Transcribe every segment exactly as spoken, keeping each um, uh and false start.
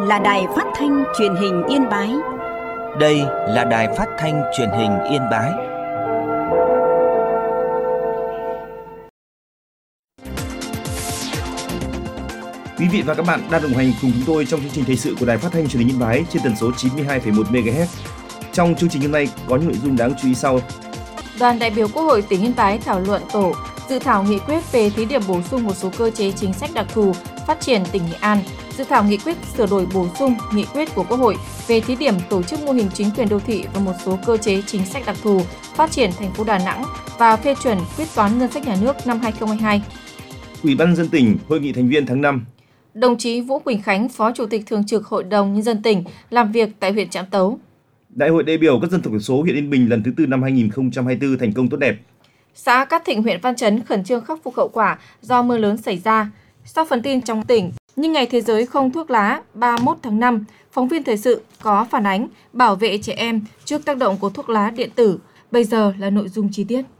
là Đài Phát thanh Truyền hình Yên Bái. Đây là Đài Phát thanh Truyền hình Yên Bái. Quý vị và các bạn đang đồng hành cùng chúng tôi trong chương trình thời sự của Đài Phát thanh Truyền hình Yên Bái trên tần số chín mươi hai phẩy một mê ga héc. Trong chương trình hôm nay có những nội dung đáng chú ý sau. Đoàn đại biểu Quốc hội tỉnh Yên Bái thảo luận tổ dự thảo nghị quyết về thí điểm bổ sung một số cơ chế chính sách đặc thù phát triển tỉnh Nghệ An, dự thảo nghị quyết sửa đổi bổ sung nghị quyết của Quốc hội về thí điểm tổ chức mô hình chính quyền đô thị và một số cơ chế chính sách đặc thù phát triển thành phố Đà Nẵng và phê chuẩn quyết toán ngân sách nhà nước năm hai không hai hai. Ủy ban nhân dân tỉnh hội nghị thành viên tháng năm. Đồng chí Vũ Quỳnh Khánh, Phó Chủ tịch Thường trực Hội đồng Nhân dân tỉnh, làm việc tại huyện Trạm Tấu. Đại hội đại biểu các dân tộc thiểu số huyện Yên Bình lần thứ tư năm hai không hai tư thành công tốt đẹp. Xã Cát Thịnh, huyện Văn Chấn khẩn trương khắc phục hậu quả do mưa lớn xảy ra. Sau phần tin trong tỉnh, nhân ngày Thế giới không thuốc lá ba mươi mốt tháng năm, phóng viên thời sự có phản ánh bảo vệ trẻ em trước tác động của thuốc lá điện tử. Bây giờ là nội dung chi tiết.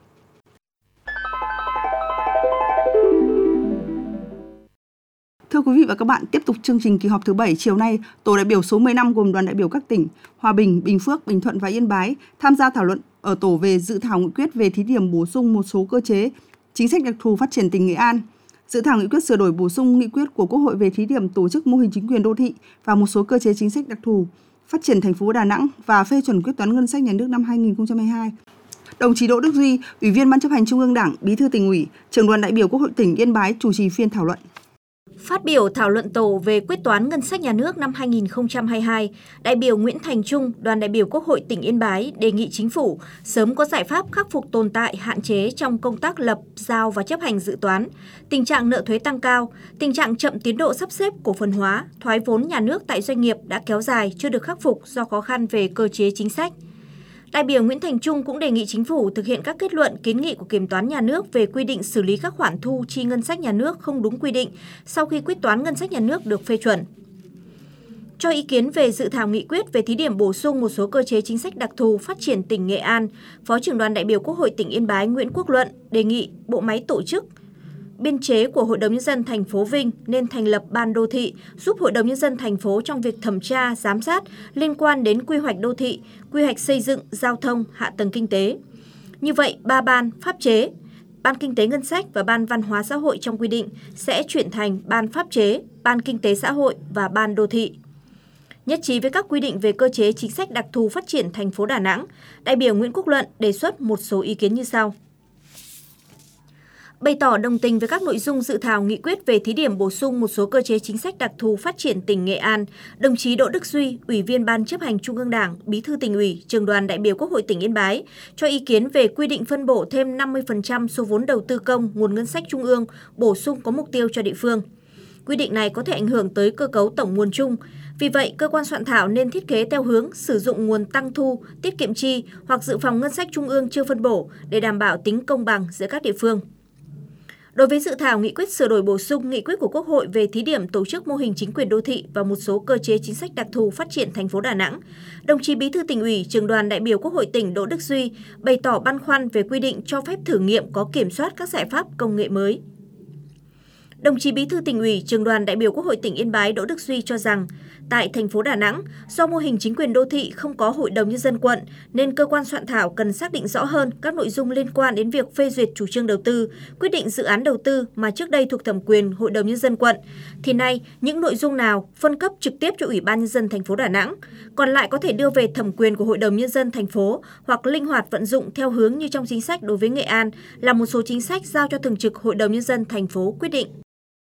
Thưa quý vị và các bạn, tiếp tục chương trình kỳ họp thứ bảy chiều nay, tổ đại biểu số mười lăm gồm đoàn đại biểu các tỉnh Hòa Bình, Bình Phước, Bình Thuận và Yên Bái tham gia thảo luận ở tổ về dự thảo nghị quyết về thí điểm bổ sung một số cơ chế chính sách đặc thù phát triển tỉnh Nghệ An, dự thảo nghị quyết sửa đổi bổ sung nghị quyết của Quốc hội về thí điểm tổ chức mô hình chính quyền đô thị và một số cơ chế chính sách đặc thù phát triển thành phố Đà Nẵng và phê chuẩn quyết toán ngân sách nhà nước năm hai không hai hai. Đồng chí Đỗ Đức Duy, Ủy viên Ban chấp hành Trung ương Đảng, Bí thư Tỉnh ủy, Trưởng đoàn đại biểu Quốc hội tỉnh Yên Bái chủ trì phiên thảo luận. Phát biểu thảo luận tổ về quyết toán ngân sách nhà nước năm hai không hai hai, đại biểu Nguyễn Thành Trung, đoàn đại biểu Quốc hội tỉnh Yên Bái đề nghị chính phủ sớm có giải pháp khắc phục tồn tại hạn chế trong công tác lập, giao và chấp hành dự toán, tình trạng nợ thuế tăng cao, tình trạng chậm tiến độ sắp xếp cổ phần hóa, thoái vốn nhà nước tại doanh nghiệp đã kéo dài chưa được khắc phục do khó khăn về cơ chế chính sách. Đại biểu Nguyễn Thành Trung cũng đề nghị chính phủ thực hiện các kết luận kiến nghị của Kiểm toán nhà nước về quy định xử lý các khoản thu chi ngân sách nhà nước không đúng quy định sau khi quyết toán ngân sách nhà nước được phê chuẩn. Cho ý kiến về dự thảo nghị quyết về thí điểm bổ sung một số cơ chế chính sách đặc thù phát triển tỉnh Nghệ An, Phó trưởng đoàn đại biểu Quốc hội tỉnh Yên Bái Nguyễn Quốc Luận đề nghị bộ máy tổ chức, biên chế của Hội đồng Nhân dân thành phố Vinh nên thành lập ban đô thị giúp Hội đồng Nhân dân thành phố trong việc thẩm tra, giám sát liên quan đến quy hoạch đô thị, quy hoạch xây dựng, giao thông, hạ tầng kinh tế. Như vậy, ba ban pháp chế, Ban Kinh tế Ngân sách và Ban Văn hóa Xã hội trong quy định sẽ chuyển thành Ban pháp chế, Ban Kinh tế Xã hội và Ban đô thị. Nhất trí với các quy định về cơ chế chính sách đặc thù phát triển thành phố Đà Nẵng, đại biểu Nguyễn Quốc Luận đề xuất một số ý kiến như sau. Bày tỏ đồng tình với các nội dung dự thảo nghị quyết về thí điểm bổ sung một số cơ chế chính sách đặc thù phát triển tỉnh Nghệ An, đồng chí Đỗ Đức Duy, Ủy viên Ban chấp hành Trung ương Đảng, Bí thư Tỉnh ủy, Trưởng đoàn đại biểu Quốc hội tỉnh Yên Bái cho ý kiến về quy định phân bổ thêm năm mươi phần trăm số vốn đầu tư công nguồn ngân sách trung ương bổ sung có mục tiêu cho địa phương. Quy định này có thể ảnh hưởng tới cơ cấu tổng nguồn chung. Vì vậy, cơ quan soạn thảo nên thiết kế theo hướng sử dụng nguồn tăng thu, tiết kiệm chi hoặc dự phòng ngân sách trung ương chưa phân bổ để đảm bảo tính công bằng giữa các địa phương. Đối với dự thảo nghị quyết sửa đổi bổ sung nghị quyết của Quốc hội về thí điểm tổ chức mô hình chính quyền đô thị và một số cơ chế chính sách đặc thù phát triển thành phố Đà Nẵng, đồng chí Bí thư Tỉnh ủy, Trưởng đoàn đại biểu Quốc hội tỉnh Đỗ Đức Duy bày tỏ băn khoăn về quy định cho phép thử nghiệm có kiểm soát các giải pháp công nghệ mới. Đồng chí Bí thư Tỉnh ủy, Trưởng đoàn đại biểu Quốc hội tỉnh Yên Bái Đỗ Đức Duy cho rằng, tại thành phố Đà Nẵng, do mô hình chính quyền đô thị không có Hội đồng Nhân dân quận, nên cơ quan soạn thảo cần xác định rõ hơn các nội dung liên quan đến việc phê duyệt chủ trương đầu tư, quyết định dự án đầu tư mà trước đây thuộc thẩm quyền Hội đồng Nhân dân quận. Thì nay, những nội dung nào phân cấp trực tiếp cho Ủy ban Nhân dân thành phố Đà Nẵng, còn lại có thể đưa về thẩm quyền của Hội đồng Nhân dân thành phố hoặc linh hoạt vận dụng theo hướng như trong chính sách đối với Nghệ An là một số chính sách giao cho Thường trực Hội đồng Nhân dân thành phố quyết định.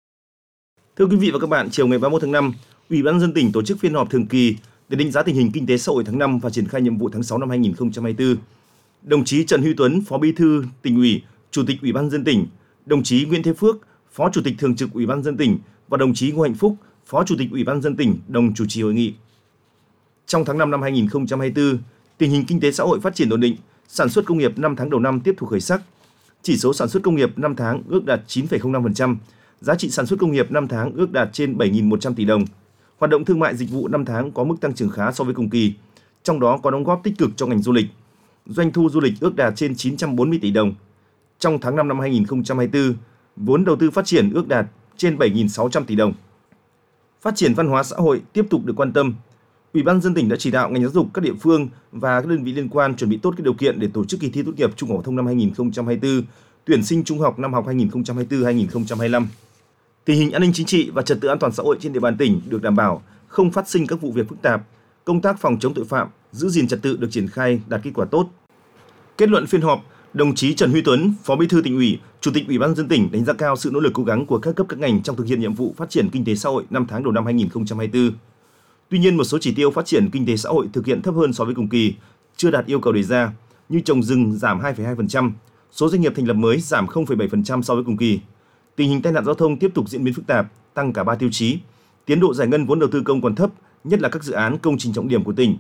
Thưa quý vị và các bạn, chiều ngày ba mươi mốt tháng năm, Ủy ban nhân dân tỉnh tổ chức phiên họp thường kỳ để đánh giá tình hình kinh tế xã hội tháng năm và triển khai nhiệm vụ tháng sáu năm hai không hai tư. Đồng chí Trần Huy Tuấn, Phó Bí thư Tỉnh ủy, Chủ tịch Ủy ban nhân dân tỉnh, đồng chí Nguyễn Thế Phước, Phó Chủ tịch Thường trực Ủy ban nhân dân tỉnh và đồng chí Ngô Hạnh Phúc, Phó Chủ tịch Ủy ban nhân dân tỉnh đồng chủ trì hội nghị. Trong tháng năm năm hai không hai tư, tình hình kinh tế xã hội phát triển ổn định, sản xuất công nghiệp năm tháng đầu năm tiếp tục khởi sắc. Chỉ số sản xuất công nghiệp năm tháng ước đạt chín phẩy không năm phần trăm, giá trị sản xuất công nghiệp năm tháng ước đạt trên bảy nghìn một trăm tỷ đồng. Hoạt động thương mại dịch vụ năm tháng có mức tăng trưởng khá so với cùng kỳ, trong đó có đóng góp tích cực cho ngành du lịch. Doanh thu du lịch ước đạt trên chín trăm bốn mươi tỷ đồng. Trong tháng năm năm hai không hai tư, vốn đầu tư phát triển ước đạt trên bảy nghìn sáu trăm tỷ đồng. Phát triển văn hóa xã hội tiếp tục được quan tâm. Ủy ban nhân dân tỉnh đã chỉ đạo ngành giáo dục, các địa phương và các đơn vị liên quan chuẩn bị tốt các điều kiện để tổ chức kỳ thi tốt nghiệp trung học phổ thông năm hai nghìn không trăm hai mươi tư, tuyển sinh trung học năm học hai nghìn không trăm hai mươi tư hai nghìn không trăm hai mươi lăm. Tình hình an ninh chính trị và trật tự an toàn xã hội trên địa bàn tỉnh được đảm bảo, không phát sinh các vụ việc phức tạp. Công tác phòng chống tội phạm, giữ gìn trật tự được triển khai đạt kết quả tốt. Kết luận phiên họp, đồng chí Trần Huy Tuấn, Phó Bí thư Tỉnh ủy, Chủ tịch Ủy ban nhân dân tỉnh đánh giá cao sự nỗ lực cố gắng của các cấp các ngành trong thực hiện nhiệm vụ phát triển kinh tế xã hội năm tháng đầu năm hai nghìn không trăm hai mươi tư. Tuy nhiên, một số chỉ tiêu phát triển kinh tế xã hội thực hiện thấp hơn so với cùng kỳ, chưa đạt yêu cầu đề ra, như trồng rừng giảm hai phẩy hai phần trăm, số doanh nghiệp thành lập mới giảm không phẩy bảy phần trăm so với cùng kỳ. Tình hình tai nạn giao thông tiếp tục diễn biến phức tạp, tăng cả ba tiêu chí. Tiến độ giải ngân vốn đầu tư công còn thấp, nhất là các dự án công trình trọng điểm của tỉnh.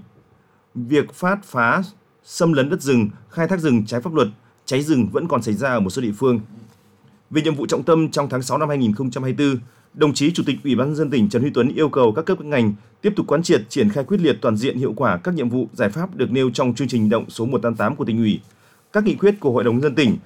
Việc phát phá, xâm lấn đất rừng, khai thác rừng trái pháp luật, cháy rừng vẫn còn xảy ra ở một số địa phương. Về nhiệm vụ trọng tâm trong tháng sáu năm hai nghìn không trăm hai mươi tư, đồng chí Chủ tịch Ủy ban nhân dân tỉnh Trần Huy Tuấn yêu cầu các cấp các ngành tiếp tục quán triệt triển khai quyết liệt toàn diện hiệu quả các nhiệm vụ giải pháp được nêu trong chương trình hành động số một trăm tám mươi tám của Tỉnh ủy, các nghị quyết của Hội đồng nhân dân tỉnh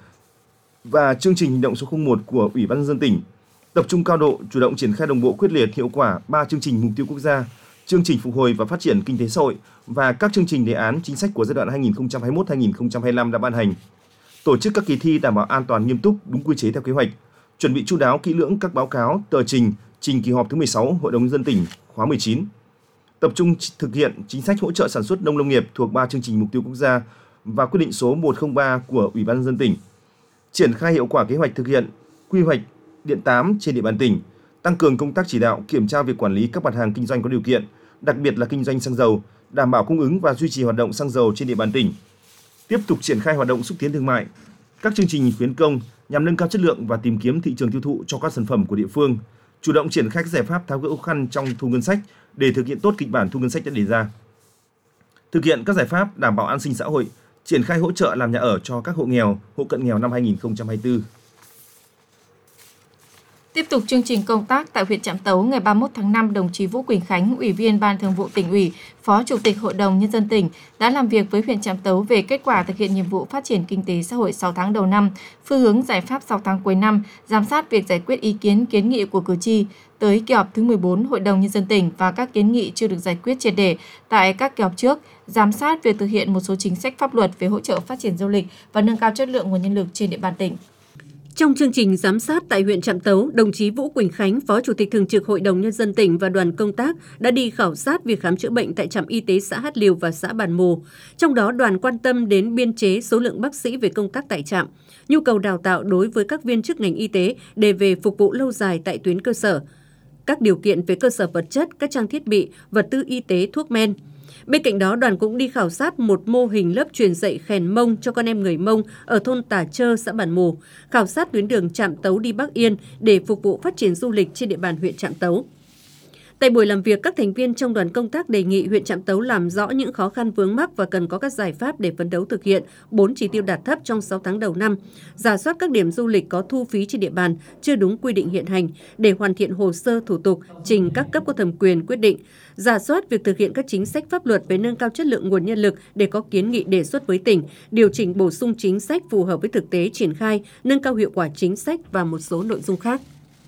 và chương trình hành động số không một của Ủy ban nhân dân tỉnh. Tập trung cao độ, chủ động triển khai đồng bộ quyết liệt hiệu quả ba chương trình mục tiêu quốc gia, chương trình phục hồi và phát triển kinh tế xã hội và các chương trình đề án chính sách của giai đoạn hai nghìn không trăm hai mươi mốt đến hai nghìn không trăm hai mươi lăm đã ban hành. Tổ chức các kỳ thi đảm bảo an toàn nghiêm túc, đúng quy chế theo kế hoạch, chuẩn bị chu đáo kỹ lưỡng các báo cáo, tờ trình, trình kỳ họp thứ mười sáu Hội đồng nhân dân tỉnh khóa mười chín. Tập trung thực hiện chính sách hỗ trợ sản xuất nông lâm nghiệp thuộc ba chương trình mục tiêu quốc gia và quyết định số một không ba của Ủy ban nhân dân tỉnh. Triển khai hiệu quả kế hoạch thực hiện quy hoạch điện tám trên địa bàn tỉnh, tăng cường công tác chỉ đạo, kiểm tra việc quản lý các mặt hàng kinh doanh có điều kiện, đặc biệt là kinh doanh xăng dầu, đảm bảo cung ứng và duy trì hoạt động xăng dầu trên địa bàn tỉnh. Tiếp tục triển khai hoạt động xúc tiến thương mại, các chương trình khuyến công nhằm nâng cao chất lượng và tìm kiếm thị trường tiêu thụ cho các sản phẩm của địa phương, chủ động triển khai các giải pháp tháo gỡ khó khăn trong thu ngân sách để thực hiện tốt kịch bản thu ngân sách đã đề ra. Thực hiện các giải pháp đảm bảo an sinh xã hội, triển khai hỗ trợ làm nhà ở cho các hộ nghèo, hộ cận nghèo năm hai nghìn không trăm hai mươi tư. Tiếp tục chương trình công tác tại huyện Trạm Tấu ngày ba mươi mốt tháng năm, đồng chí Vũ Quỳnh Khánh, Ủy viên Ban Thường vụ Tỉnh ủy, Phó Chủ tịch Hội đồng Nhân dân tỉnh đã làm việc với huyện Trạm Tấu về kết quả thực hiện nhiệm vụ phát triển kinh tế xã hội sáu tháng đầu năm, phương hướng giải pháp sáu tháng cuối năm, giám sát việc giải quyết ý kiến kiến nghị của cử tri tới kỳ họp thứ mười bốn Hội đồng Nhân dân tỉnh và các kiến nghị chưa được giải quyết triệt để tại các kỳ họp trước, giám sát việc thực hiện một số chính sách pháp luật về hỗ trợ phát triển du lịch và nâng cao chất lượng nguồn nhân lực trên địa bàn tỉnh. Trong chương trình giám sát tại huyện Trạm Tấu, đồng chí Vũ Quỳnh Khánh, Phó Chủ tịch Thường trực Hội đồng Nhân dân tỉnh và đoàn công tác đã đi khảo sát việc khám chữa bệnh tại trạm y tế xã Hát Liều và xã Bản Mồ. Trong đó, đoàn quan tâm đến biên chế số lượng bác sĩ về công tác tại trạm, nhu cầu đào tạo đối với các viên chức ngành y tế để về phục vụ lâu dài tại tuyến cơ sở, các điều kiện về cơ sở vật chất, các trang thiết bị, vật tư y tế, thuốc men. Bên cạnh đó, đoàn cũng đi khảo sát một mô hình lớp truyền dạy khèn Mông cho con em người Mông ở thôn Tà Chơ, xã Bản Mồ, khảo sát tuyến đường Trạm Tấu đi Bắc Yên để phục vụ phát triển du lịch trên địa bàn huyện Trạm Tấu. Tại buổi làm việc, các thành viên trong đoàn công tác đề nghị huyện Trạm Tấu làm rõ những khó khăn vướng mắc và cần có các giải pháp để phấn đấu thực hiện bốn chỉ tiêu đạt thấp trong sáu tháng đầu năm, rà soát các điểm du lịch có thu phí trên địa bàn chưa đúng quy định hiện hành để hoàn thiện hồ sơ thủ tục trình các cấp có thẩm quyền quyết định, rà soát việc thực hiện các chính sách pháp luật về nâng cao chất lượng nguồn nhân lực để có kiến nghị đề xuất với tỉnh, điều chỉnh bổ sung chính sách phù hợp với thực tế triển khai, nâng cao hiệu quả chính sách và một số nội dung khác.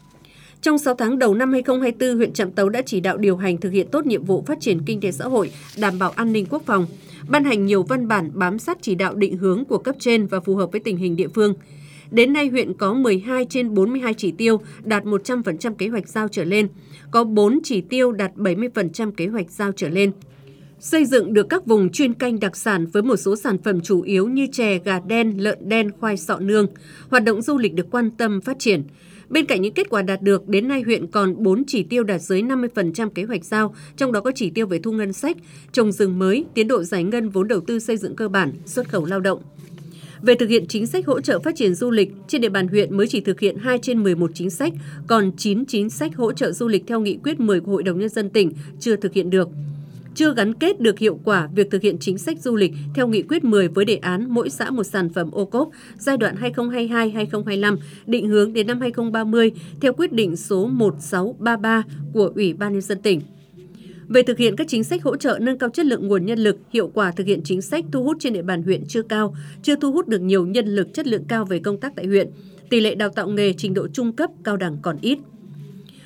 Trong sáu tháng đầu năm hai nghìn không trăm hai mươi tư, huyện Trạm Tấu đã chỉ đạo điều hành thực hiện tốt nhiệm vụ phát triển kinh tế xã hội, đảm bảo an ninh quốc phòng, ban hành nhiều văn bản bám sát chỉ đạo định hướng của cấp trên và phù hợp với tình hình địa phương. Đến nay, huyện có mười hai trên bốn mươi hai chỉ tiêu đạt một trăm phần trăm kế hoạch giao trở lên, có bốn chỉ tiêu đạt bảy mươi phần trăm kế hoạch giao trở lên. Xây dựng được các vùng chuyên canh đặc sản với một số sản phẩm chủ yếu như chè, gà đen, lợn đen, khoai sọ nương. Hoạt động du lịch được quan tâm phát triển. Bên cạnh những kết quả đạt được, đến nay huyện còn bốn chỉ tiêu đạt dưới năm mươi phần trăm kế hoạch giao, trong đó có chỉ tiêu về thu ngân sách, trồng rừng mới, tiến độ giải ngân vốn đầu tư xây dựng cơ bản, xuất khẩu lao động. Về thực hiện chính sách hỗ trợ phát triển du lịch, trên địa bàn huyện mới chỉ thực hiện hai trên mười một chính sách, còn chín chính sách hỗ trợ du lịch theo nghị quyết mười của Hội đồng Nhân dân tỉnh chưa thực hiện được. Chưa gắn kết được hiệu quả việc thực hiện chính sách du lịch theo nghị quyết mười với đề án mỗi xã một sản phẩm ô cốp giai đoạn hai nghìn không trăm hai mươi hai đến hai nghìn không trăm hai mươi lăm, định hướng đến năm hai nghìn không trăm ba mươi theo quyết định số một nghìn sáu trăm ba mươi ba của Ủy ban Nhân dân tỉnh. Về thực hiện các chính sách hỗ trợ nâng cao chất lượng nguồn nhân lực, hiệu quả thực hiện chính sách thu hút trên địa bàn huyện chưa cao, chưa thu hút được nhiều nhân lực chất lượng cao về công tác tại huyện. Tỷ lệ đào tạo nghề trình độ trung cấp, cao đẳng còn ít.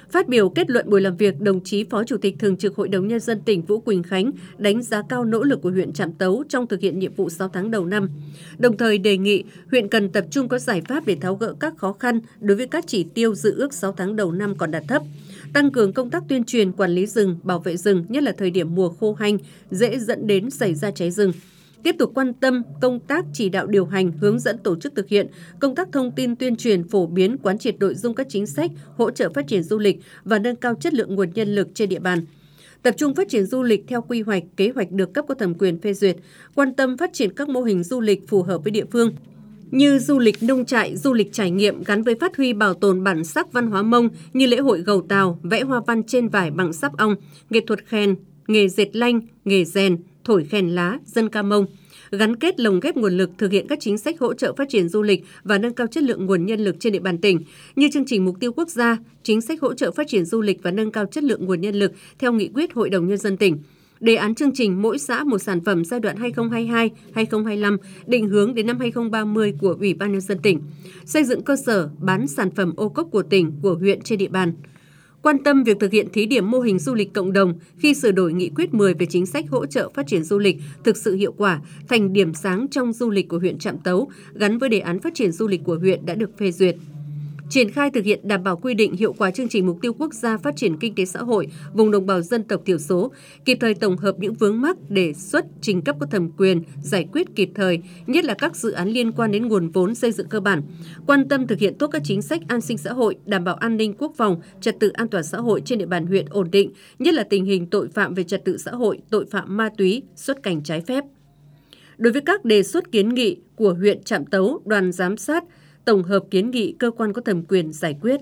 Phát biểu kết luận buổi làm việc, đồng chí Phó Chủ tịch Thường trực Hội đồng Nhân dân tỉnh Vũ Quỳnh Khánh đánh giá cao nỗ lực của huyện Trạm Tấu trong thực hiện nhiệm vụ sáu tháng đầu năm. Đồng thời đề nghị huyện cần tập trung có giải pháp để tháo gỡ các khó khăn đối với các chỉ tiêu dự ước sáu tháng đầu năm còn đạt thấp. Tăng cường công tác tuyên truyền, quản lý rừng, bảo vệ rừng, nhất là thời điểm mùa khô hanh, dễ dẫn đến xảy ra cháy rừng. Tiếp tục quan tâm công tác chỉ đạo điều hành, hướng dẫn tổ chức thực hiện, công tác thông tin tuyên truyền, phổ biến, quán triệt nội dung các chính sách, hỗ trợ phát triển du lịch và nâng cao chất lượng nguồn nhân lực trên địa bàn. Tập trung phát triển du lịch theo quy hoạch, kế hoạch được cấp có thẩm quyền phê duyệt, quan tâm phát triển các mô hình du lịch phù hợp với địa phương, như du lịch nông trại, du lịch trải nghiệm gắn với phát huy bảo tồn bản sắc văn hóa Mông như lễ hội gầu Tàu, vẽ hoa văn trên vải bằng sáp ong, nghệ thuật khen, nghề dệt lanh, nghề rèn, thổi khen lá, dân ca Mông, gắn kết lồng ghép nguồn lực thực hiện các chính sách hỗ trợ phát triển du lịch và nâng cao chất lượng nguồn nhân lực trên địa bàn tỉnh, như chương trình mục tiêu quốc gia, chính sách hỗ trợ phát triển du lịch và nâng cao chất lượng nguồn nhân lực theo nghị quyết Hội đồng Nhân dân tỉnh. Đề án chương trình mỗi xã một sản phẩm giai đoạn hai nghìn không trăm hai mươi hai đến hai nghìn không trăm hai mươi lăm, định hướng đến năm hai nghìn không trăm ba mươi của Ủy ban Nhân dân tỉnh, xây dựng cơ sở bán sản phẩm ô cốp của tỉnh, của huyện trên địa bàn. Quan tâm việc thực hiện thí điểm mô hình du lịch cộng đồng khi sửa đổi nghị quyết mười về chính sách hỗ trợ phát triển du lịch thực sự hiệu quả, thành điểm sáng trong du lịch của huyện Trạm Tấu, gắn với đề án phát triển du lịch của huyện đã được phê duyệt. Triển khai thực hiện đảm bảo quy định hiệu quả chương trình mục tiêu quốc gia phát triển kinh tế xã hội vùng đồng bào dân tộc thiểu số, kịp thời tổng hợp những vướng mắc, đề xuất trình cấp có thẩm quyền, giải quyết kịp thời, nhất là các dự án liên quan đến nguồn vốn xây dựng cơ bản. Quan tâm thực hiện tốt các chính sách an sinh xã hội, đảm bảo an ninh quốc phòng, trật tự an toàn xã hội trên địa bàn huyện ổn định, nhất là tình hình tội phạm về trật tự xã hội, tội phạm ma túy, xuất cảnh trái phép. Đối với các đề xuất kiến nghị của huyện Trạm Tấu, đoàn giám sát tổng hợp kiến nghị cơ quan có thẩm quyền giải quyết.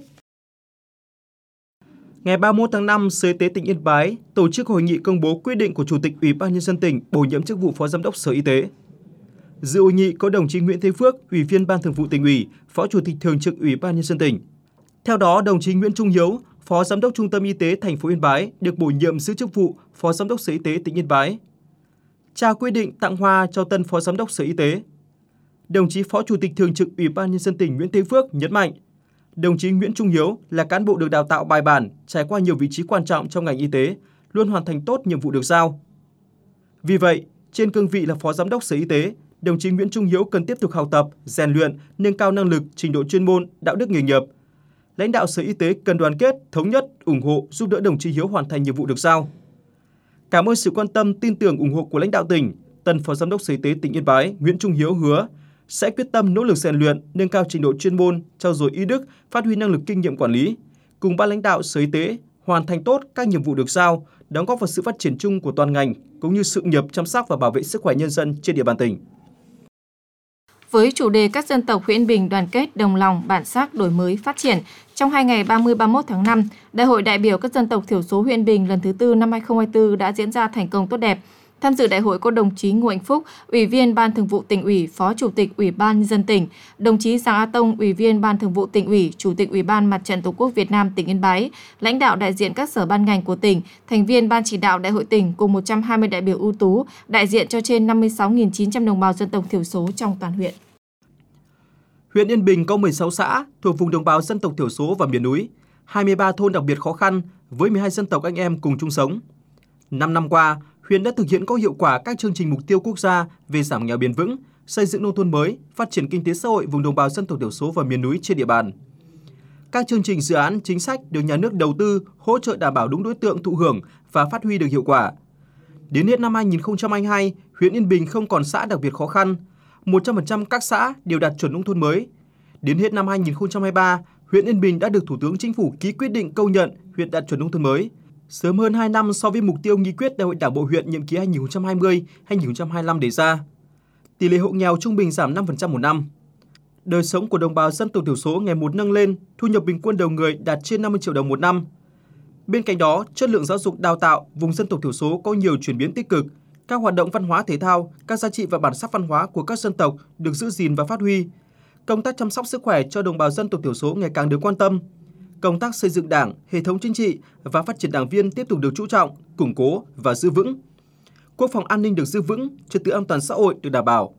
Ngày ba mươi mốt tháng năm, Sở Y tế tỉnh Yên Bái tổ chức hội nghị công bố quyết định của Chủ tịch Ủy ban Nhân dân tỉnh bổ nhiệm chức vụ Phó Giám đốc Sở Y tế. Dự hội nghị có đồng chí Nguyễn Thế Phước, Ủy viên Ban Thường vụ Tỉnh ủy, Phó Chủ tịch Thường trực Ủy ban Nhân dân tỉnh. Theo đó, đồng chí Nguyễn Trung Hiếu, Phó Giám đốc Trung tâm Y tế thành phố Yên Bái được bổ nhiệm giữ chức vụ Phó Giám đốc Sở Y tế tỉnh Yên Bái. Trao quyết định tặng hoa cho tân Phó Giám đốc Sở Y tế. Đồng chí Phó Chủ tịch Thường trực Ủy ban Nhân dân tỉnh Nguyễn Thế Phước nhấn mạnh, đồng chí Nguyễn Trung Hiếu là cán bộ được đào tạo bài bản, trải qua nhiều vị trí quan trọng trong ngành y tế, luôn hoàn thành tốt nhiệm vụ được giao. Vì vậy, trên cương vị là Phó Giám đốc Sở Y tế, đồng chí Nguyễn Trung Hiếu cần tiếp tục học tập, rèn luyện, nâng cao năng lực, trình độ chuyên môn, đạo đức nghề nghiệp. Lãnh đạo Sở Y tế cần đoàn kết, thống nhất, ủng hộ, giúp đỡ đồng chí Hiếu hoàn thành nhiệm vụ được giao. Cảm ơn sự quan tâm, tin tưởng, ủng hộ của lãnh đạo tỉnh, tân Phó Giám đốc Sở Y tế tỉnh Yên Bái Nguyễn Trung Hiếu hứa sẽ quyết tâm nỗ lực rèn luyện, nâng cao trình độ chuyên môn, trau dồi y đức, phát huy năng lực kinh nghiệm quản lý, cùng ban lãnh đạo Sở Y tế hoàn thành tốt các nhiệm vụ được giao, đóng góp vào sự phát triển chung của toàn ngành cũng như sự nghiệp chăm sóc và bảo vệ sức khỏe nhân dân trên địa bàn tỉnh. Với chủ đề các dân tộc huyện Bình đoàn kết, đồng lòng, bản sắc, đổi mới, phát triển, trong hai ngày ba mươi đến ba mươi mốt tháng năm, Đại hội đại biểu các dân tộc thiểu số huyện Bình lần thứ tư năm hai nghìn không trăm hai mươi tư đã diễn ra thành công tốt đẹp. Tham dự đại hội có đồng chí Ngô Anh Phúc, Ủy viên Ban Thường vụ Tỉnh ủy, Phó Chủ tịch Ủy ban Nhân dân tỉnh, đồng chí Giàng A Tông, Ủy viên Ban Thường vụ Tỉnh ủy, Chủ tịch Ủy ban Mặt trận Tổ quốc Việt Nam tỉnh Yên Bái, lãnh đạo đại diện các sở ban ngành của tỉnh, thành viên Ban chỉ đạo Đại hội tỉnh cùng một trăm hai mươi đại biểu ưu tú, đại diện cho trên năm mươi sáu nghìn chín trăm đồng bào dân tộc thiểu số trong toàn huyện. Huyện Yên Bình có mười sáu xã thuộc vùng đồng bào dân tộc thiểu số và miền núi, hai mươi ba thôn đặc biệt khó khăn với mười hai dân tộc anh em cùng chung sống. năm năm qua, huyện đã thực hiện có hiệu quả các chương trình mục tiêu quốc gia về giảm nghèo bền vững, xây dựng nông thôn mới, phát triển kinh tế xã hội vùng đồng bào dân tộc thiểu số và miền núi trên địa bàn. Các chương trình dự án chính sách được nhà nước đầu tư hỗ trợ đảm bảo đúng đối tượng thụ hưởng và phát huy được hiệu quả. Đến hết năm hai nghìn không trăm hai mươi hai, huyện Yên Bình không còn xã đặc biệt khó khăn, một trăm phần trăm các xã đều đạt chuẩn nông thôn mới. Đến hết năm hai nghìn không trăm hai mươi ba, huyện Yên Bình đã được Thủ tướng Chính phủ ký quyết định công nhận huyện đạt chuẩn nông thôn mới, sớm hơn hai năm so với mục tiêu nghị quyết Đại hội Đảng bộ huyện nhiệm kỳ hai nghìn không trăm hai mươi đến hai nghìn không trăm hai mươi lăm đề ra. Tỷ lệ hộ nghèo trung bình giảm năm phần trăm một năm. Đời sống của đồng bào dân tộc thiểu số ngày một nâng lên, thu nhập bình quân đầu người đạt trên năm mươi triệu đồng một năm. Bên cạnh đó, chất lượng giáo dục đào tạo vùng dân tộc thiểu số có nhiều chuyển biến tích cực. Các hoạt động văn hóa thể thao, các giá trị và bản sắc văn hóa của các dân tộc được giữ gìn và phát huy. Công tác chăm sóc sức khỏe cho đồng bào dân tộc thiểu số ngày càng được quan tâm. Công tác xây dựng Đảng, hệ thống chính trị và phát triển đảng viên tiếp tục được chú trọng, củng cố và giữ vững. Quốc phòng an ninh được giữ vững, trật tự an toàn xã hội được đảm bảo.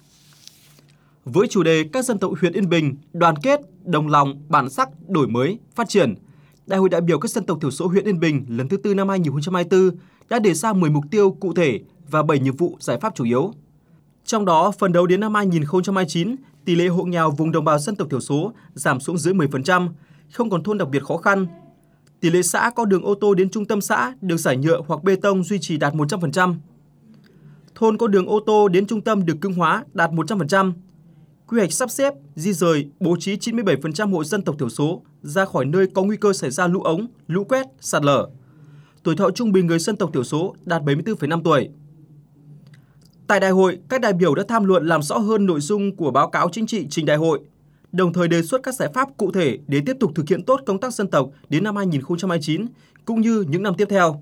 Với chủ đề các dân tộc huyện Yên Bình đoàn kết, đồng lòng, bản sắc, đổi mới, phát triển, Đại hội đại biểu các dân tộc thiểu số huyện Yên Bình lần thứ tư năm hai nghìn không trăm hai mươi tư đã đề ra mười mục tiêu cụ thể và bảy nhiệm vụ giải pháp chủ yếu. Trong đó, phấn đấu đến năm hai nghìn không trăm hai mươi chín, tỷ lệ hộ nghèo vùng đồng bào dân tộc thiểu số giảm xuống dưới mười phần trăm, không còn thôn đặc biệt khó khăn. Tỷ lệ xã có đường ô tô đến trung tâm xã được giải nhựa hoặc bê tông duy trì đạt một trăm phần trăm. Thôn có đường ô tô đến trung tâm được cứng hóa đạt một trăm phần trăm. Quy hoạch sắp xếp, di rời, bố trí chín mươi bảy phần trăm hộ dân tộc thiểu số ra khỏi nơi có nguy cơ xảy ra lũ ống, lũ quét, sạt lở. Tuổi thọ trung bình người dân tộc thiểu số đạt bảy mươi tư phẩy năm tuổi. Tại đại hội, các đại biểu đã tham luận làm rõ hơn nội dung của báo cáo chính trị trình đại hội, đồng thời đề xuất các giải pháp cụ thể để tiếp tục thực hiện tốt công tác dân tộc đến năm hai nghìn không trăm hai mươi chín cũng như những năm tiếp theo.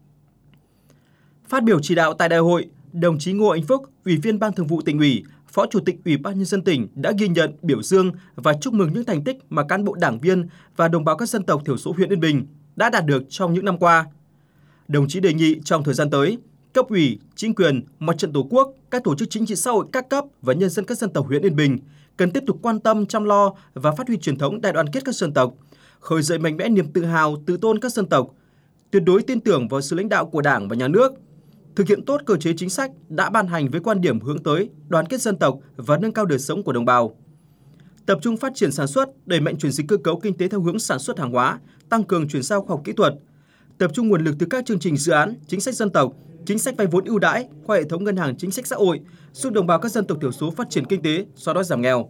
Phát biểu chỉ đạo tại đại hội, đồng chí Ngô Anh Phúc, Ủy viên Ban Thường vụ Tỉnh ủy, Phó Chủ tịch Ủy ban Nhân dân tỉnh đã ghi nhận, biểu dương và chúc mừng những thành tích mà cán bộ đảng viên và đồng bào các dân tộc thiểu số huyện Yên Bình đã đạt được trong những năm qua. Đồng chí đề nghị trong thời gian tới, cấp ủy, chính quyền, mặt trận tổ quốc, các tổ chức chính trị xã hội các cấp và nhân dân các dân tộc huyện Yên Bình cần tiếp tục quan tâm, chăm lo và phát huy truyền thống đại đoàn kết các dân tộc, khơi dậy mạnh mẽ niềm tự hào, tự tôn các dân tộc, tuyệt đối tin tưởng vào sự lãnh đạo của Đảng và Nhà nước, thực hiện tốt cơ chế chính sách đã ban hành với quan điểm hướng tới đoàn kết dân tộc và nâng cao đời sống của đồng bào. Tập trung phát triển sản xuất, đẩy mạnh chuyển dịch cơ cấu kinh tế theo hướng sản xuất hàng hóa, tăng cường chuyển giao khoa học kỹ thuật, tập trung nguồn lực từ các chương trình dự án, chính sách dân tộc, chính sách vay vốn ưu đãi qua hệ thống ngân hàng chính sách xã hội, giúp đồng bào các dân tộc thiểu số phát triển kinh tế, xóa đói giảm nghèo.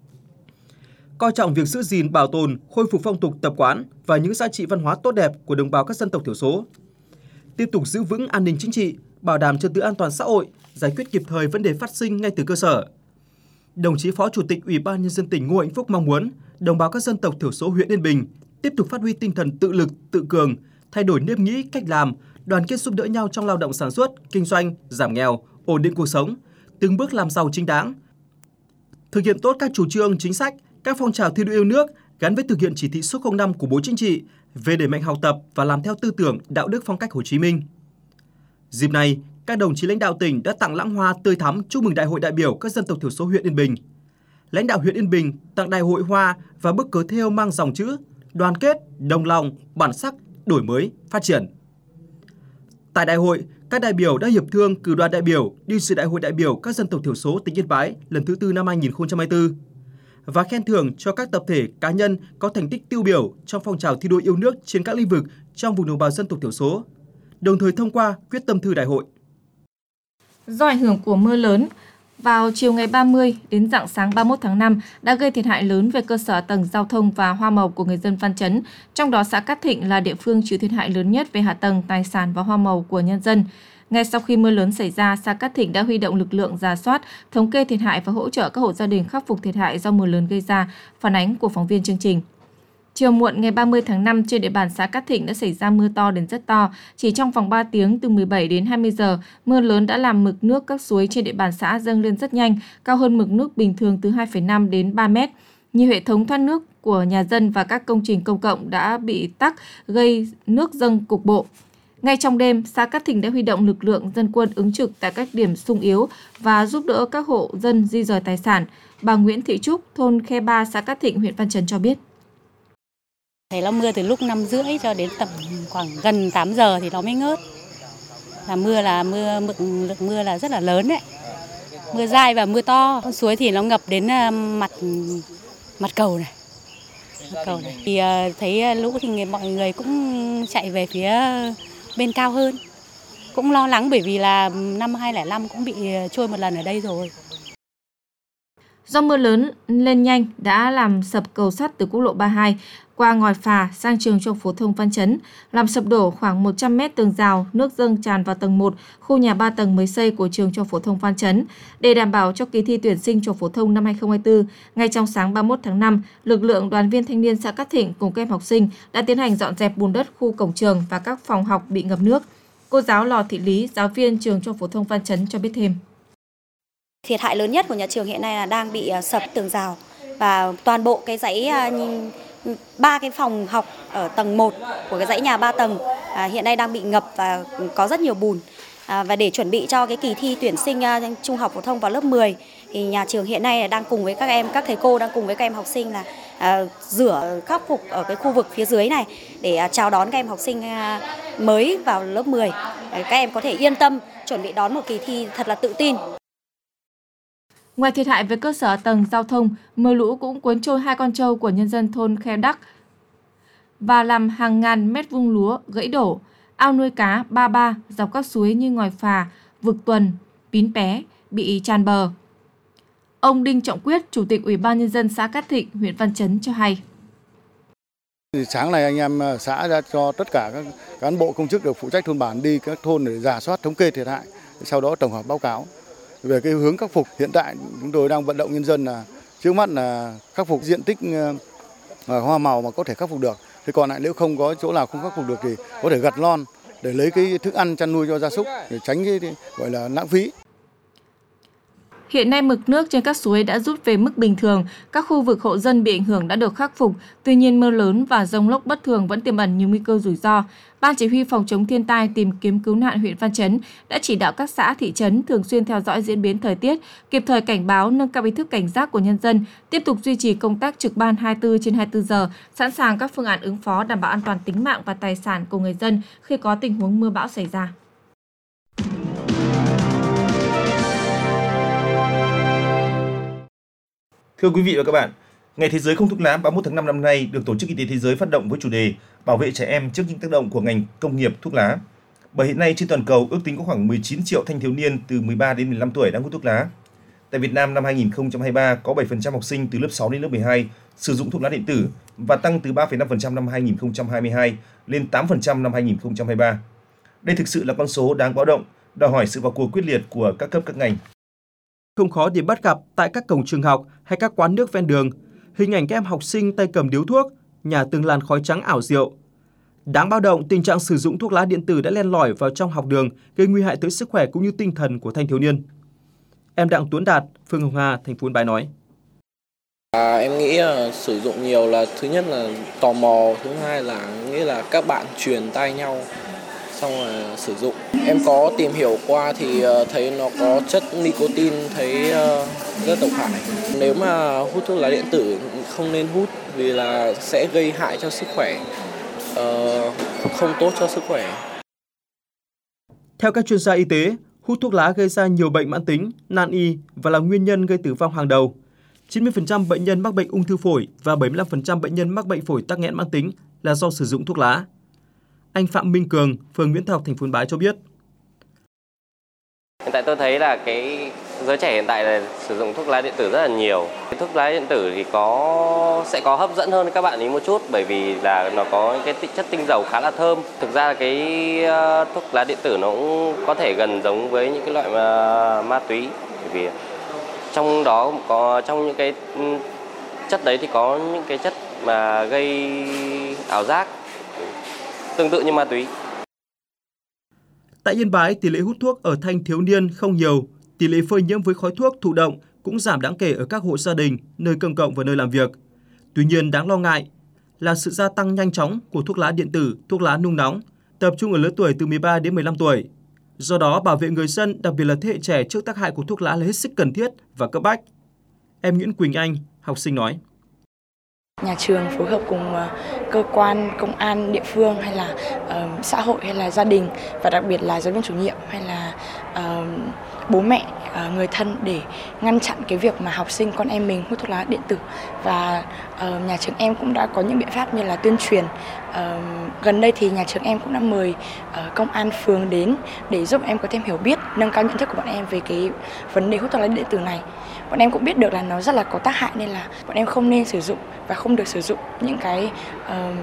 Coi trọng việc giữ gìn, bảo tồn, khôi phục phong tục tập quán và những giá trị văn hóa tốt đẹp của đồng bào các dân tộc thiểu số. Tiếp tục giữ vững an ninh chính trị, bảo đảm trật tự an toàn xã hội, giải quyết kịp thời vấn đề phát sinh ngay từ cơ sở. Đồng chí Phó Chủ tịch Ủy ban Nhân dân tỉnh Ngô Anh Phúc mong muốn đồng bào các dân tộc thiểu số huyện Yên Bình tiếp tục phát huy tinh thần tự lực, tự cường, thay đổi nếp nghĩ, cách làm, đoàn kết giúp đỡ nhau trong lao động sản xuất, kinh doanh, giảm nghèo, ổn định cuộc sống, từng bước làm giàu chính đáng. Thực hiện tốt các chủ trương, chính sách, các phong trào thi đua yêu nước gắn với thực hiện chỉ thị số không năm của Bộ Chính trị về đẩy mạnh học tập và làm theo tư tưởng, đạo đức phong cách Hồ Chí Minh. Dịp này, các đồng chí lãnh đạo tỉnh đã tặng lãng hoa tươi thắm chúc mừng Đại hội đại biểu các dân tộc thiểu số huyện Yên Bình. Lãnh đạo huyện Yên Bình tặng đại hội hoa và bức cờ thêu mang dòng chữ đoàn kết, đồng lòng, bản sắc, đổi mới, phát triển. Tại đại hội, các đại biểu đã hiệp thương cử đoàn đại biểu đi dự Đại hội đại biểu các dân tộc thiểu số tỉnh Yên Bái lần thứ tư năm hai nghìn không trăm hai mươi tư và khen thưởng cho các tập thể, cá nhân có thành tích tiêu biểu trong phong trào thi đua yêu nước trên các lĩnh vực trong vùng đồng bào dân tộc thiểu số, đồng thời thông qua quyết tâm thư đại hội. Do ảnh hưởng của mưa lớn, vào chiều ngày ba mươi đến rạng sáng ba mươi mốt tháng năm đã gây thiệt hại lớn về cơ sở tầng giao thông và hoa màu của người dân Văn Chấn, trong đó xã Cát Thịnh là địa phương chịu thiệt hại lớn nhất về hạ tầng, tài sản và hoa màu của nhân dân. Ngay sau khi mưa lớn xảy ra, xã Cát Thịnh đã huy động lực lượng rà soát, thống kê thiệt hại và hỗ trợ các hộ gia đình khắc phục thiệt hại do mưa lớn gây ra, phản ánh của phóng viên chương trình. Chiều muộn ngày ba mươi tháng năm, trên địa bàn xã Cát Thịnh đã xảy ra mưa to đến rất to. Chỉ trong vòng ba tiếng từ mười bảy đến hai mươi giờ, mưa lớn đã làm mực nước các suối trên địa bàn xã dâng lên rất nhanh, cao hơn mực nước bình thường từ hai phẩy năm đến ba mét. Nhiều hệ thống thoát nước của nhà dân và các công trình công cộng đã bị tắc, gây nước dâng cục bộ. Ngay trong đêm, xã Cát Thịnh đã huy động lực lượng dân quân ứng trực tại các điểm xung yếu và giúp đỡ các hộ dân di dời tài sản. Bà Nguyễn Thị Trúc, thôn Khe Ba, xã Cát Thịnh, huyện Văn Chấn cho biết. Thấy nó mưa từ lúc năm rưỡi cho đến tầm khoảng gần tám giờ thì nó mới ngớt. Là mưa là mưa mực lượng mưa là rất là lớn đấy. Mưa dai và mưa to. Con suối thì nó ngập đến mặt mặt cầu này. Mặt cầu này. Thì thấy lũ thì người, mọi người cũng chạy về phía bên cao hơn. Cũng lo lắng bởi vì là năm hai không không năm cũng bị trôi một lần ở đây rồi. Do mưa lớn lên nhanh đã làm sập cầu sắt từ quốc lộ ba mươi hai qua Ngòi Phà sang trường Trung học phổ thông Văn Chấn, làm sập đổ khoảng một trăm mét tường rào, nước dâng tràn vào tầng một, khu nhà ba tầng mới xây của trường Trung học phổ thông Văn Chấn. Để đảm bảo cho kỳ thi tuyển sinh Trung học phổ thông năm hai không hai tư, ngay trong sáng ba mươi mốt tháng năm, lực lượng đoàn viên thanh niên xã Cát Thịnh cùng các em học sinh đã tiến hành dọn dẹp bùn đất khu cổng trường và các phòng học bị ngập nước. Cô giáo Lò Thị Lý, giáo viên trường Trung học phổ thông Văn Chấn cho biết thêm. Thiệt hại lớn nhất của nhà trường hiện nay là đang bị sập tường rào và toàn bộ cái dãy ba cái phòng học ở tầng một của cái dãy nhà ba tầng à, hiện nay đang bị ngập và có rất nhiều bùn. À, và để chuẩn bị cho cái kỳ thi tuyển sinh uh, trung học phổ thông vào lớp mười thì nhà trường hiện nay đang cùng với các em, các thầy cô đang cùng với các em học sinh là à, rửa khắc phục ở cái khu vực phía dưới này để à, chào đón các em học sinh à, mới vào lớp mười. Các em có thể yên tâm chuẩn bị đón một kỳ thi thật là tự tin. Ngoài thiệt hại về cơ sở tầng giao thông, mưa lũ cũng cuốn trôi hai con trâu của nhân dân thôn Kheo Đắc và làm hàng ngàn mét vuông lúa gãy đổ, ao nuôi cá Ba Ba dọc các suối như Ngòi Phà, Vực Tuần, Pín Pé bị tràn bờ. Ông Đinh Trọng Quyết, Chủ tịch Ủy ban Nhân dân xã Cát Thịnh, huyện Văn Chấn cho hay. Sáng nay anh em xã đã cho tất cả các cán bộ công chức được phụ trách thôn bản đi các thôn để rà soát thống kê thiệt hại, sau đó tổng hợp báo cáo về cái hướng khắc phục. Hiện tại chúng tôi đang vận động nhân dân là trước mắt là khắc phục diện tích hoa màu mà có thể khắc phục được. Thế còn lại nếu không có chỗ nào không khắc phục được thì có thể gặt lon để lấy cái thức ăn chăn nuôi cho gia súc để tránh cái, cái gọi là lãng phí. Hiện nay mực nước trên các suối đã rút về mức bình thường, các khu vực hộ dân bị ảnh hưởng đã được khắc phục. Tuy nhiên mưa lớn và dông lốc bất thường vẫn tiềm ẩn nhiều nguy cơ rủi ro. Ban Chỉ huy Phòng chống thiên tai tìm kiếm cứu nạn huyện Văn Chấn đã chỉ đạo các xã thị trấn thường xuyên theo dõi diễn biến thời tiết, kịp thời cảnh báo, nâng cao ý thức cảnh giác của nhân dân, tiếp tục duy trì công tác trực ban hai mươi tư trên hai mươi tư giờ, sẵn sàng các phương án ứng phó đảm bảo an toàn tính mạng và tài sản của người dân khi có tình huống mưa bão xảy ra. Thưa quý vị và các bạn, Ngày Thế giới không thuốc lá ba mươi mốt tháng năm năm nay được Tổ chức Y tế Thế giới phát động với chủ đề bảo vệ trẻ em trước những tác động của ngành công nghiệp thuốc lá. Bởi hiện nay trên toàn cầu ước tính có khoảng mười chín triệu thanh thiếu niên từ mười ba đến mười lăm tuổi đang hút thuốc lá. Tại Việt Nam năm hai nghìn không trăm hai mươi ba có bảy phần trăm học sinh từ lớp sáu đến lớp mười hai sử dụng thuốc lá điện tử và tăng từ ba phẩy năm phần trăm năm hai nghìn không trăm hai mươi hai lên tám phần trăm năm hai nghìn không trăm hai mươi ba. Đây thực sự là con số đáng báo động, đòi hỏi sự vào cuộc quyết liệt của các cấp các ngành. Không khó để bắt gặp tại các cổng trường học hay các quán nước ven đường, hình ảnh các em học sinh tay cầm điếu thuốc, nhả từng làn khói trắng ảo diệu. Đáng báo động, tình trạng sử dụng thuốc lá điện tử đã len lỏi vào trong học đường, gây nguy hại tới sức khỏe cũng như tinh thần của thanh thiếu niên. Em Đặng Tuấn Đạt, phường Hồng Hà, thành phố Yên Bái nói. À, em nghĩ là sử dụng nhiều là thứ nhất là tò mò, thứ hai là nghĩ là các bạn truyền tai nhau xong là sử dụng. Em có tìm hiểu qua thì thấy nó có chất nicotine, thấy rất độc hại. Nếu mà hút thuốc lá điện tử không nên hút vì là sẽ gây hại cho sức khỏe, không tốt cho sức khỏe. Theo các chuyên gia y tế, hút thuốc lá gây ra nhiều bệnh mãn tính, nan y và là nguyên nhân gây tử vong hàng đầu. chín mươi phần trăm bệnh nhân mắc bệnh ung thư phổi và bảy mươi lăm phần trăm bệnh nhân mắc bệnh phổi tắc nghẽn mãn tính là do sử dụng thuốc lá. Anh Phạm Minh Cường, phường Nguyễn Thọ, thành phố Yên Bái cho biết. Hiện tại tôi thấy là cái giới trẻ hiện tại là sử dụng thuốc lá điện tử rất là nhiều. Thuốc lá điện tử thì có sẽ có hấp dẫn hơn các bạn ý một chút bởi vì là nó có cái chất tinh dầu khá là thơm. Thực ra cái thuốc lá điện tử nó cũng có thể gần giống với những cái loại ma, ma túy bởi vì trong đó có trong những cái chất đấy thì có những cái chất mà gây ảo giác tương tự như ma túy. Tại Yên Bái, tỷ lệ hút thuốc ở thanh thiếu niên không nhiều, tỷ lệ phơi nhiễm với khói thuốc thụ động cũng giảm đáng kể ở các hộ gia đình, nơi công cộng và nơi làm việc. Tuy nhiên đáng lo ngại là sự gia tăng nhanh chóng của thuốc lá điện tử, thuốc lá nung nóng, tập trung ở lứa tuổi từ mười ba đến mười lăm tuổi. Do đó, bảo vệ người dân, đặc biệt là thế hệ trẻ trước tác hại của thuốc lá là hết sức cần thiết và cấp bách. Em Nguyễn Quỳnh Anh, học sinh nói. Nhà trường phối hợp cùng cơ quan, công an địa phương hay là uh, xã hội hay là gia đình và đặc biệt là giáo viên chủ nhiệm hay là uh, bố mẹ, uh, người thân để ngăn chặn cái việc mà học sinh con em mình hút thuốc lá điện tử. Và uh, nhà trường em cũng đã có những biện pháp như là tuyên truyền. Uh, gần đây thì nhà trường em cũng đã mời uh, công an phường đến để giúp em có thêm hiểu biết, nâng cao nhận thức của bọn em về cái vấn đề hút thuốc lá điện tử này. Bọn em cũng biết được là nó rất là có tác hại nên là bọn em không nên sử dụng và không được sử dụng những cái uh,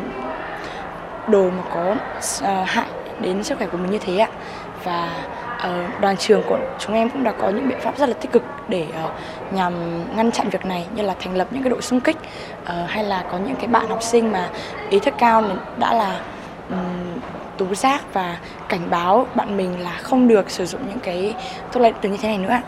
đồ mà có uh, hại đến sức khỏe của mình như thế ạ. Và uh, đoàn trường của chúng em cũng đã có những biện pháp rất là tích cực để uh, nhằm ngăn chặn việc này, như là thành lập những cái đội xung kích uh, hay là có những cái bạn học sinh mà ý thức cao đã là um, tố giác và cảnh báo bạn mình là không được sử dụng những cái thuốc lá điện tử như thế này nữa ạ.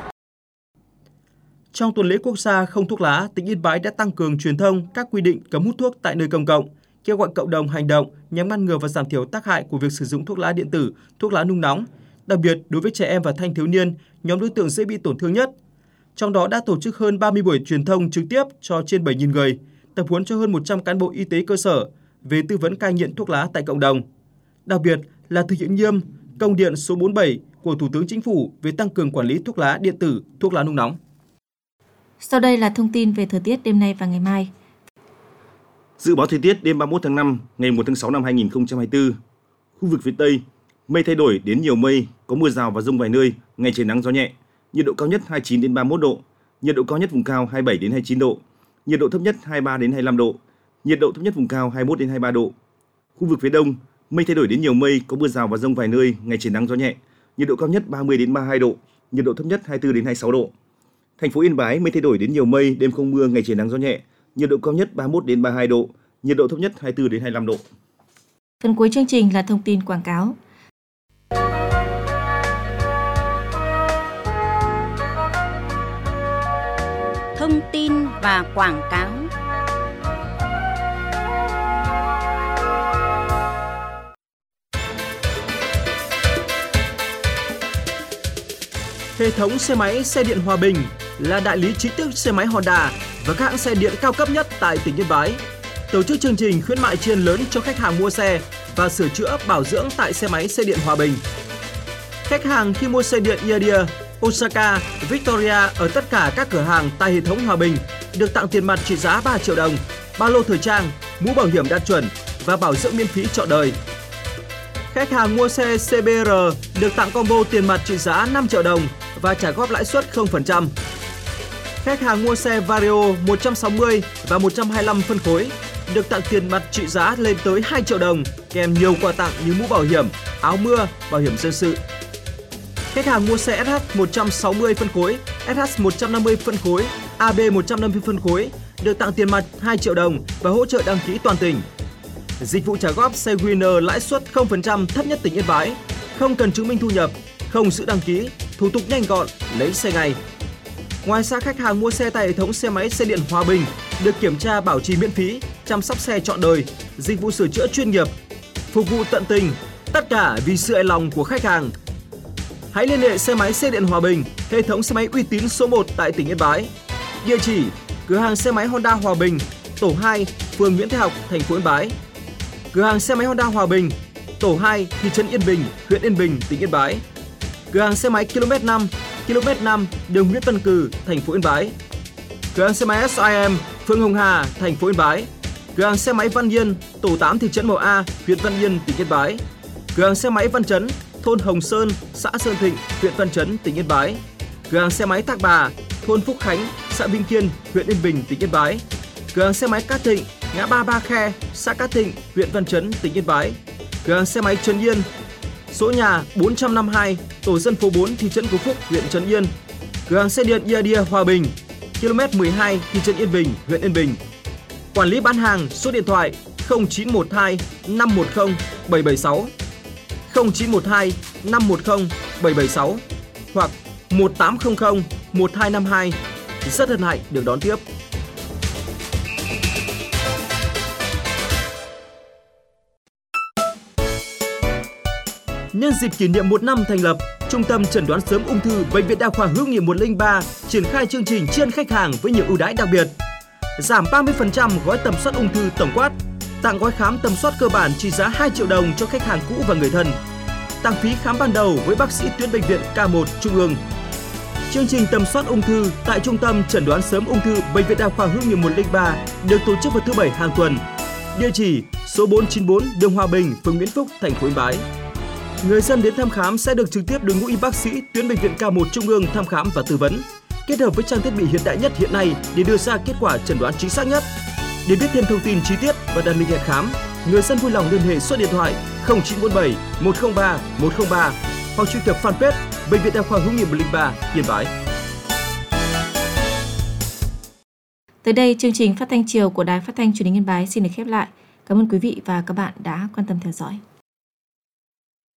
Trong tuần lễ quốc gia không thuốc lá, tỉnh Yên Bái đã tăng cường truyền thông các quy định cấm hút thuốc tại nơi công cộng, kêu gọi cộng đồng hành động nhằm ngăn ngừa và giảm thiểu tác hại của việc sử dụng thuốc lá điện tử, thuốc lá nung nóng, đặc biệt đối với trẻ em và thanh thiếu niên, nhóm đối tượng dễ bị tổn thương nhất. Trong đó đã tổ chức hơn ba mươi buổi truyền thông trực tiếp cho trên bảy nghìn người, tập huấn cho hơn một trăm cán bộ y tế cơ sở về tư vấn cai nghiện thuốc lá tại cộng đồng. Đặc biệt là thực hiện nghiêm công điện số bốn mươi bảy của Thủ tướng Chính phủ về tăng cường quản lý thuốc lá điện tử, thuốc lá nung nóng. Sau đây là thông tin về thời tiết đêm nay và ngày mai. Dự báo thời tiết đêm ba mươi mốt tháng năm, ngày một tháng sáu năm hai nghìn không trăm hai mươi tư. Khu vực phía Tây, mây thay đổi đến nhiều mây, có mưa rào và dông vài nơi, ngày trời nắng gió nhẹ. Nhiệt độ cao nhất hai mươi chín đến ba mươi mốt độ, nhiệt độ cao nhất vùng cao hai mươi bảy đến hai mươi chín độ, nhiệt độ thấp nhất hai mươi ba đến hai mươi lăm độ, nhiệt độ thấp nhất vùng cao hai mươi mốt đến hai mươi ba độ. Khu vực phía Đông, mây thay đổi đến nhiều mây, có mưa rào và dông vài nơi, ngày trời nắng gió nhẹ. Nhiệt độ cao nhất ba mươi đến ba mươi hai độ, nhiệt độ thấp nhất hai mươi tư đến hai mươi sáu độ. Thành phố Yên Bái, mây thay đổi đến nhiều mây, đêm không mưa, ngày trời nắng gió nhẹ. Nhiệt độ cao nhất ba mươi mốt đến ba mươi hai độ, nhiệt độ thấp nhất hai mươi tư đến hai mươi lăm độ. Phần cuối chương trình là thông tin quảng cáo. Thông tin và quảng cáo. Hệ thống xe máy xe điện Hòa Bình là đại lý chính thức xe máy Honda và các hãng xe điện cao cấp nhất tại tỉnh Yên Bái. Tổ chức chương trình khuyến mại tri ân lớn cho khách hàng mua xe và sửa chữa bảo dưỡng tại xe máy xe điện Hòa Bình. Khách hàng khi mua xe điện Iadia, Osaka, Victoria ở tất cả các cửa hàng tại hệ thống Hòa Bình được tặng tiền mặt trị giá ba triệu đồng, ba lô thời trang, mũ bảo hiểm đạt chuẩn và bảo dưỡng miễn phí trọn đời. Khách hàng mua xe xê bê rờ được tặng combo tiền mặt trị giá năm triệu đồng và trả góp lãi suất không phần trăm. Khách hàng mua xe Vario một trăm sáu mươi và một trăm hai mươi lăm phân khối được tặng tiền mặt trị giá lên tới hai triệu đồng kèm nhiều quà tặng như mũ bảo hiểm, áo mưa, bảo hiểm dân sự. Khách hàng mua xe ét hát một trăm sáu mươi phân khối, ét hát một trăm năm mươi phân khối, a bê một trăm năm mươi phân khối được tặng tiền mặt hai triệu đồng và hỗ trợ đăng ký toàn tỉnh. Dịch vụ trả góp xe Winner lãi suất không phần trăm thấp nhất tỉnh Yên Bái, không cần chứng minh thu nhập, không giữ đăng ký, thủ tục nhanh gọn, lấy xe ngay. Ngoài ra khách hàng mua xe tại hệ thống xe máy xe điện Hòa Bình được kiểm tra bảo trì miễn phí, chăm sóc xe trọn đời, dịch vụ sửa chữa chuyên nghiệp, phục vụ tận tình, tất cả vì sự hài lòng của khách hàng. Hãy liên hệ xe máy xe điện Hòa Bình, hệ thống xe máy uy tín số một tại tỉnh Yên Bái. Địa chỉ: cửa hàng xe máy Honda Hòa Bình, tổ hai, phường Nguyễn Thái Học, thành phố Yên Bái. Cửa hàng xe máy Honda Hòa Bình, tổ hai, thị trấn Yên Bình, huyện Yên Bình, tỉnh Yên Bái. Cửa hàng xe máy ki lô mét năm, ki lô mét năm, đường Nguyễn Văn Cừ, thành phố Yên Bái. Cửa hàng xe máy ét i em, phường Hồng Hà, thành phố Yên Bái. Cửa hàng xe máy Văn Yên, tổ tám, thị trấn Mậu A, huyện Văn Yên, tỉnh Yên Bái. Cửa hàng xe máy Văn Chấn, thôn Hồng Sơn, xã Sơn Thịnh, huyện Văn Chấn, tỉnh Yên Bái. Cửa hàng xe máy Thác Bà, thôn Phúc Khánh, xã Vinh Kiên, huyện Yên Bình, tỉnh Yên Bái. Cửa hàng xe máy Cát Thịnh, ngã ba Ba Khe, xã Cát Thịnh, huyện Văn Chấn, tỉnh Yên Bái. Cửa hàng xe máy Trấn Yên, số nhà bốn trăm năm mươi hai, tổ dân phố bốn, thị trấn Phú Phúc, huyện Trấn Yên. Cửa hàng xe điện Iadia Hòa Bình, ki lô mét mười hai, thị trấn Yên Bình, huyện Yên Bình. Quản lý bán hàng, số điện thoại không chín một hai năm một không bảy bảy sáu, không chín một hai năm một không bảy bảy sáu hoặc một tám không không một hai năm hai. Rất hân hạnh được đón tiếp. Nhân dịp kỷ niệm một năm thành lập, Trung tâm chẩn đoán sớm ung thư Bệnh viện Đa khoa Hữu nghị một không ba triển khai chương trình tri ân khách hàng với nhiều ưu đãi đặc biệt. Giảm ba mươi phần trăm gói tầm soát ung thư tổng quát, tặng gói khám tầm soát cơ bản trị giá hai triệu đồng cho khách hàng cũ và người thân. Tăng phí khám ban đầu với bác sĩ tuyến bệnh viện K một Trung ương. Chương trình tầm soát ung thư tại Trung tâm chẩn đoán sớm ung thư Bệnh viện Đa khoa Hữu nghị một không ba được tổ chức vào thứ Bảy hàng tuần. Địa chỉ số bốn chín bốn đường Hòa Bình, phường Nguyễn Phúc, thành phố Yên Bái. Người dân đến thăm khám sẽ được trực tiếp đội ngũ y bác sĩ tuyến bệnh viện K một Trung ương thăm khám và tư vấn, kết hợp với trang thiết bị hiện đại nhất hiện nay để đưa ra kết quả chẩn đoán chính xác nhất. Để biết thêm thông tin chi tiết và đặt lịch hẹn khám, người dân vui lòng liên hệ số điện thoại không chín bốn bảy một không ba một không ba hoặc truy cập fanpage Bệnh viện Đa khoa Hữu nghị một không ba Yên Bái. Tới đây, chương trình phát thanh chiều của Đài Phát thanh Truyền hình Yên Bái xin được khép lại. Cảm ơn quý vị và các bạn đã quan tâm theo dõi.